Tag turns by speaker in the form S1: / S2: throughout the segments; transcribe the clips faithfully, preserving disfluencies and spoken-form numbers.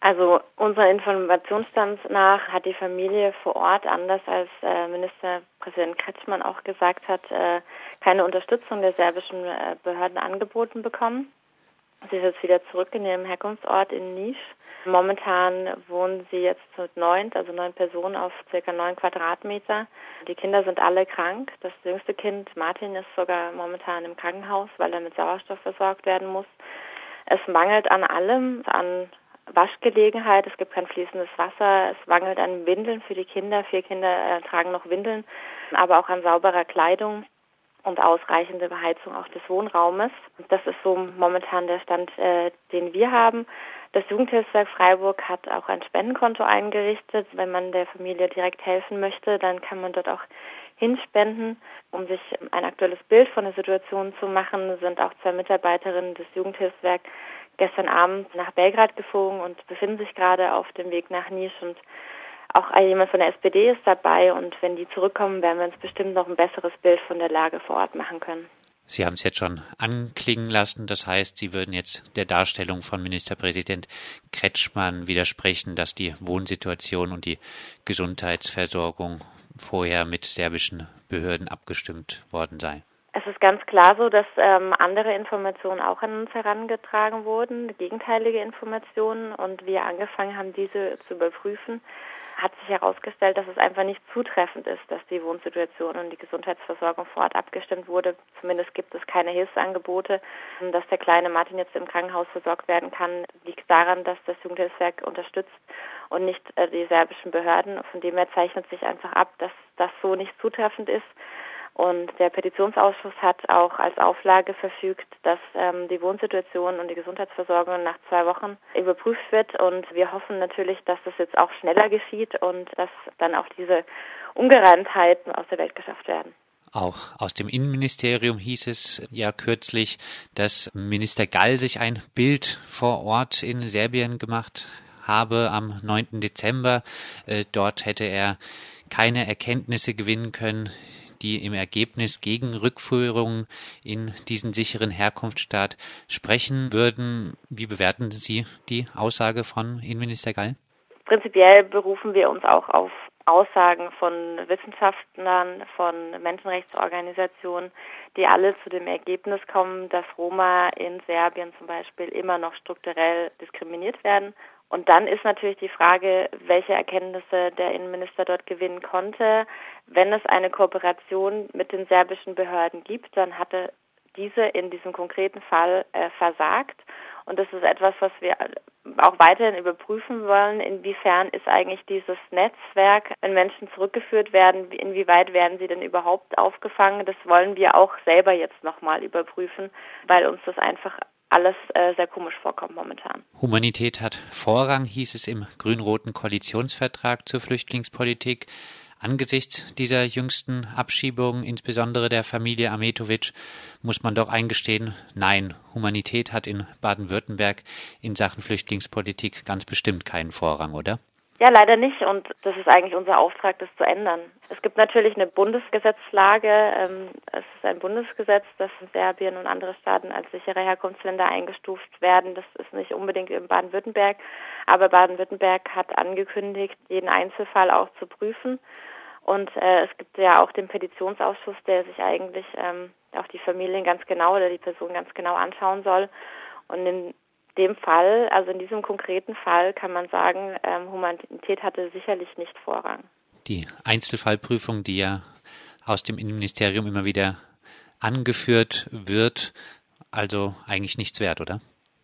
S1: Also unserer Informationsstand nach hat die Familie vor Ort, anders als äh, Ministerpräsident Kretschmann auch gesagt hat, äh, keine Unterstützung der serbischen äh, Behörden angeboten bekommen. Sie ist jetzt wieder zurück in ihrem Herkunftsort in Niš. Momentan wohnen sie jetzt mit neun, also neun Personen auf circa neun Quadratmeter. Die Kinder sind alle krank. Das jüngste Kind, Martin, ist sogar momentan im Krankenhaus, weil er mit Sauerstoff versorgt werden muss. Es mangelt an allem, an Waschgelegenheit, es gibt kein fließendes Wasser, es mangelt an Windeln für die Kinder. Vier Kinder äh, tragen noch Windeln, aber auch an sauberer Kleidung und ausreichende Beheizung auch des Wohnraumes. Das ist so momentan der Stand, äh, den wir haben. Das Jugendhilfswerk Freiburg hat auch ein Spendenkonto eingerichtet. Wenn man der Familie direkt helfen möchte, dann kann man dort auch hinspenden. Um sich ein aktuelles Bild von der Situation zu machen, sind auch zwei Mitarbeiterinnen des Jugendhilfswerks gestern Abend nach Belgrad geflogen und befinden sich gerade auf dem Weg nach Niš. Und auch jemand von der S P D ist dabei. Und wenn die zurückkommen, werden wir uns bestimmt noch ein besseres Bild von der Lage vor Ort machen können.
S2: Sie haben es jetzt schon anklingen lassen. Das heißt, Sie würden jetzt der Darstellung von Ministerpräsident Kretschmann widersprechen, dass die Wohnsituation und die Gesundheitsversorgung vorher mit serbischen Behörden abgestimmt worden sei.
S1: Es ist ganz klar so, dass ähm, andere Informationen auch an uns herangetragen wurden, gegenteilige Informationen, und wir angefangen haben, diese zu überprüfen. Hat sich herausgestellt, dass es einfach nicht zutreffend ist, dass die Wohnsituation und die Gesundheitsversorgung vor Ort abgestimmt wurde. Zumindest gibt es keine Hilfsangebote. Dass der kleine Martin jetzt im Krankenhaus versorgt werden kann, liegt daran, dass das Jugendhilfswerk unterstützt und nicht äh, die serbischen Behörden. Von dem her zeichnet sich einfach ab, dass das so nicht zutreffend ist. Und der Petitionsausschuss hat auch als Auflage verfügt, dass ähm, die Wohnsituation und die Gesundheitsversorgung nach zwei Wochen überprüft wird. Und wir hoffen natürlich, dass das jetzt auch schneller geschieht und dass dann auch diese Ungereimtheiten aus der Welt geschafft werden.
S2: Auch aus dem Innenministerium hieß es ja kürzlich, dass Minister Gall sich ein Bild vor Ort in Serbien gemacht habe am neunten Dezember. Äh, dort hätte er keine Erkenntnisse gewinnen können, die im Ergebnis gegen Rückführung in diesen sicheren Herkunftsstaat sprechen würden. Wie bewerten Sie die Aussage von Innenminister Gall?
S1: Prinzipiell berufen wir uns auch auf Aussagen von Wissenschaftlern, von Menschenrechtsorganisationen, die alle zu dem Ergebnis kommen, dass Roma in Serbien zum Beispiel immer noch strukturell diskriminiert werden. Und dann ist natürlich die Frage, welche Erkenntnisse der Innenminister dort gewinnen konnte. Wenn es eine Kooperation mit den serbischen Behörden gibt, dann hatte diese in diesem konkreten Fall äh, versagt. Und das ist etwas, was wir auch weiterhin überprüfen wollen. Inwiefern ist eigentlich dieses Netzwerk, wenn Menschen zurückgeführt werden, inwieweit werden sie denn überhaupt aufgefangen? Das wollen wir auch selber jetzt nochmal überprüfen, weil uns das einfach alles äh, sehr komisch vorkommt momentan.
S2: Humanität hat Vorrang, hieß es im grün-roten Koalitionsvertrag zur Flüchtlingspolitik. Angesichts dieser jüngsten Abschiebungen, insbesondere der Familie Ametovic, muss man doch eingestehen, nein, Humanität hat in Baden-Württemberg in Sachen Flüchtlingspolitik ganz bestimmt keinen Vorrang, oder?
S1: Ja, leider nicht, und das ist eigentlich unser Auftrag, das zu ändern. Es gibt natürlich eine Bundesgesetzlage. Ähm, es ist ein Bundesgesetz, dass Serbien und andere Staaten als sichere Herkunftsländer eingestuft werden. Das ist nicht unbedingt in Baden-Württemberg, aber Baden-Württemberg hat angekündigt, jeden Einzelfall auch zu prüfen. Und äh, es gibt ja auch den Petitionsausschuss, der sich eigentlich ähm, auch die Familien ganz genau oder die Person ganz genau anschauen soll. Und in dem Fall, also in diesem konkreten Fall, kann man sagen, ähm, Humanität hatte sicherlich nicht Vorrang.
S2: Die Einzelfallprüfung, die ja aus dem Innenministerium immer wieder angeführt wird, also eigentlich nichts wert, oder?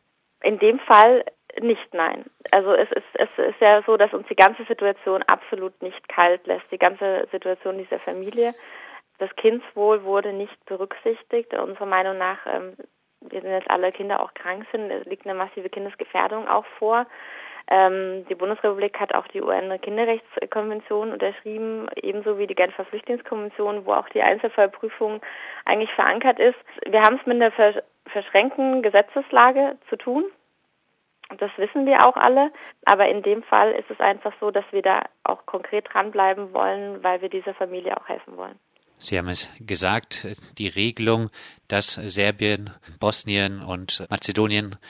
S1: In dem Fall nicht, nein. Also es ist, es ist ja so, dass uns die ganze Situation absolut nicht kalt lässt, die ganze Situation dieser Familie. Das Kindswohl wurde nicht berücksichtigt. Unserer Meinung nach, ähm, wir sind jetzt alle Kinder auch krank sind, es liegt eine massive Kindesgefährdung auch vor. Ähm, die Bundesrepublik hat auch die U N-Kinderrechtskonvention unterschrieben, ebenso wie die Genfer Flüchtlingskonvention, wo auch die Einzelfallprüfung eigentlich verankert ist. Wir haben es mit einer versch- verschränkten Gesetzeslage zu tun. Das wissen wir auch alle, aber in dem Fall ist es einfach so, dass wir da auch konkret dranbleiben wollen, weil wir dieser Familie auch helfen wollen.
S2: Sie haben es gesagt, die Regelung, dass Serbien, Bosnien und Mazedonien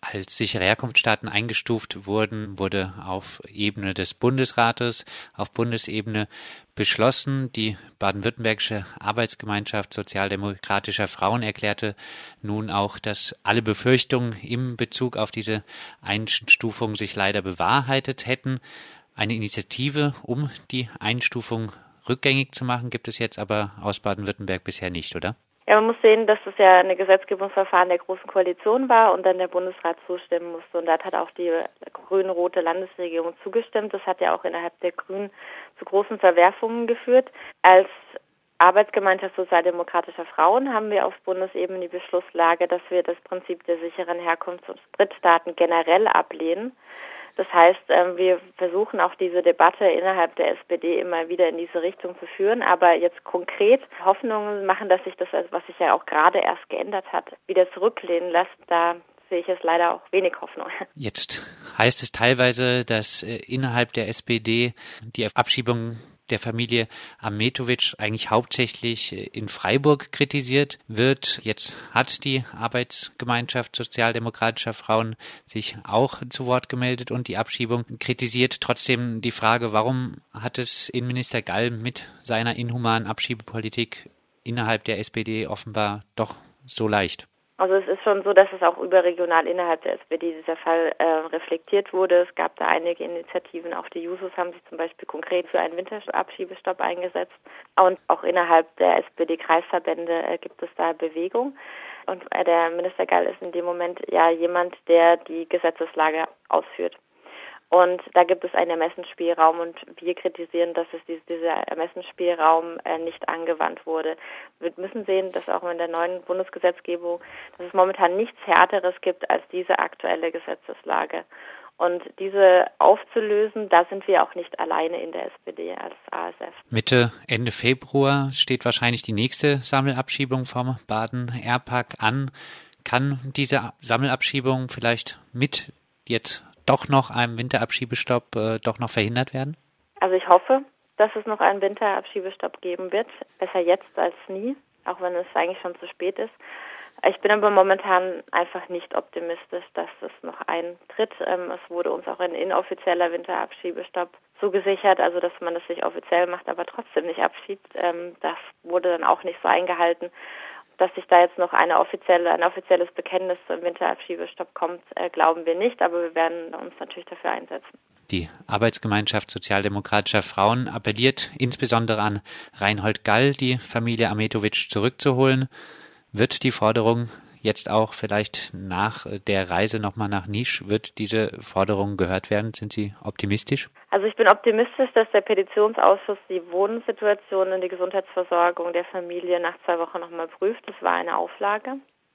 S2: als sichere Herkunftsstaaten eingestuft wurden, wurde auf Ebene des Bundesrates, auf Bundesebene beschlossen. Die baden-württembergische Arbeitsgemeinschaft sozialdemokratischer Frauen erklärte nun auch, dass alle Befürchtungen im Bezug auf diese Einstufung sich leider bewahrheitet hätten. Eine Initiative, um die Einstufung rückgängig zu machen, gibt es jetzt aber aus Baden-Württemberg bisher nicht, oder?
S1: Ja, man muss sehen, dass es ja ein Gesetzgebungsverfahren der Großen Koalition war und dann der Bundesrat zustimmen musste. Und da hat auch die grün-rote Landesregierung zugestimmt. Das hat ja auch innerhalb der Grünen zu großen Verwerfungen geführt. Als Arbeitsgemeinschaft sozialdemokratischer Frauen haben wir auf Bundesebene die Beschlusslage, dass wir das Prinzip der sicheren Herkunfts- und Drittstaaten generell ablehnen. Das heißt, wir versuchen auch diese Debatte innerhalb der S P D immer wieder in diese Richtung zu führen. Aber jetzt konkret Hoffnungen machen, dass sich das, was sich ja auch gerade erst geändert hat, wieder zurücklehnen lässt, da sehe ich es leider auch wenig Hoffnung.
S2: Jetzt heißt es teilweise, dass innerhalb der S P D die Abschiebung der Familie Ametović eigentlich hauptsächlich in Freiburg kritisiert wird. Jetzt hat die Arbeitsgemeinschaft sozialdemokratischer Frauen sich auch zu Wort gemeldet und die Abschiebung kritisiert. Trotzdem die Frage, warum hat es Innenminister Gall mit seiner inhumanen Abschiebepolitik innerhalb der S P D offenbar doch so leicht?
S1: Also es ist schon so, dass es auch überregional innerhalb der S P D dieser Fall äh, reflektiert wurde. Es gab da einige Initiativen, auch die Jusos haben sich zum Beispiel konkret für einen Winterabschiebestopp eingesetzt. Und auch innerhalb der S P D-Kreisverbände äh, gibt es da Bewegung. Und äh, der Minister Gall ist in dem Moment ja jemand, der die Gesetzeslage ausführt. Und da gibt es einen Ermessensspielraum und wir kritisieren, dass es diese, dieser Ermessensspielraum äh, nicht angewandt wurde. Wir müssen sehen, dass auch in der neuen Bundesgesetzgebung, dass es momentan nichts Härteres gibt als diese aktuelle Gesetzeslage. Und diese aufzulösen, da sind wir auch nicht alleine in der S P D als A S F.
S2: Mitte, Ende Februar steht wahrscheinlich die nächste Sammelabschiebung vom Baden-Airpark an. Kann diese Sammelabschiebung vielleicht mit jetzt doch noch einem Winterabschiebestopp äh, doch noch verhindert werden?
S1: Also ich hoffe, dass es noch einen Winterabschiebestopp geben wird. Besser jetzt als nie, auch wenn es eigentlich schon zu spät ist. Ich bin aber momentan einfach nicht optimistisch, dass es noch eintritt. Ähm, es wurde uns auch ein inoffizieller Winterabschiebestopp zugesichert, also dass man das nicht offiziell macht, aber trotzdem nicht abschiebt. Ähm, das wurde dann auch nicht so eingehalten. Dass sich da jetzt noch eine offizielle, ein offizielles Bekenntnis zum Winterabschiebestopp kommt, äh, glauben wir nicht, aber wir werden uns natürlich dafür einsetzen.
S2: Die Arbeitsgemeinschaft sozialdemokratischer Frauen appelliert insbesondere an Reinhold Gall, die Familie Ametović zurückzuholen. Wird die Forderung jetzt auch vielleicht nach der Reise nochmal nach Niš, wird diese Forderung gehört werden? Sind Sie optimistisch?
S1: Also ich bin optimistisch, dass der Petitionsausschuss die Wohnsituation und die Gesundheitsversorgung der Familie nach zwei Wochen nochmal prüft. Das war eine Auflage.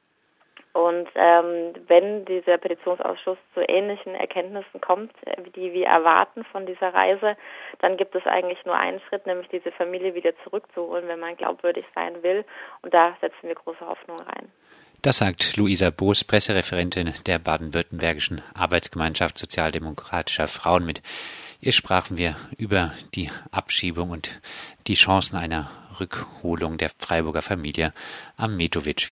S1: Und ähm, wenn dieser Petitionsausschuss zu ähnlichen Erkenntnissen kommt, die wir erwarten von dieser Reise, dann gibt es eigentlich nur einen Schritt, nämlich diese Familie wieder zurückzuholen, wenn man glaubwürdig sein will. Und da setzen wir große Hoffnung rein.
S2: Das sagt Luisa Boos, Pressereferentin der baden-württembergischen Arbeitsgemeinschaft sozialdemokratischer Frauen. Mit ihr sprachen wir über die Abschiebung und die Chancen einer Rückholung der Freiburger Familie Ametović.